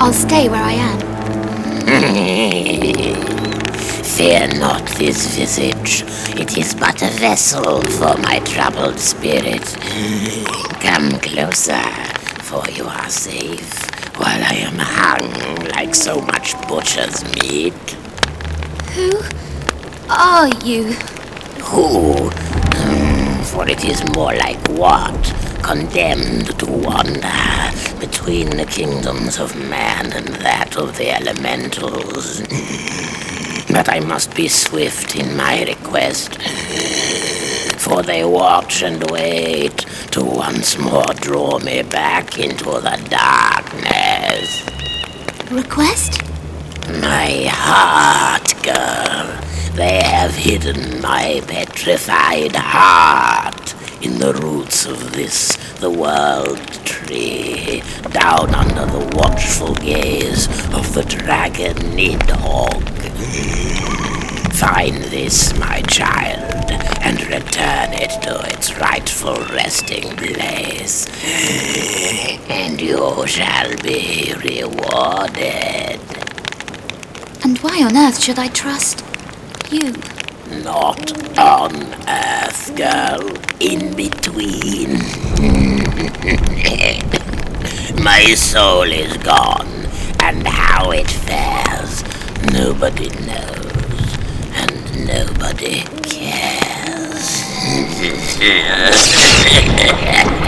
I'll stay where I am. Fear not this visage. It is but a vessel for my troubled spirit. Come closer, for you are safe, while I am hung like so much butcher's meat. Who are you? Who? For it is more like what? Condemned to wander between the kingdoms of man and that of the elementals. But I must be swift in my request, for they watch and wait to once more draw me back into the darkness. Request? My heart, girl. They have hidden my petrified heart in the roots of this, the world tree, down under the watchful gaze of the dragon Nidhogg. Find this, my child, and return it to its rightful resting place, and you shall be rewarded. And why on earth should I trust you? Not on Earth, girl. In between. My soul is gone, and how it fares, nobody knows, and nobody cares.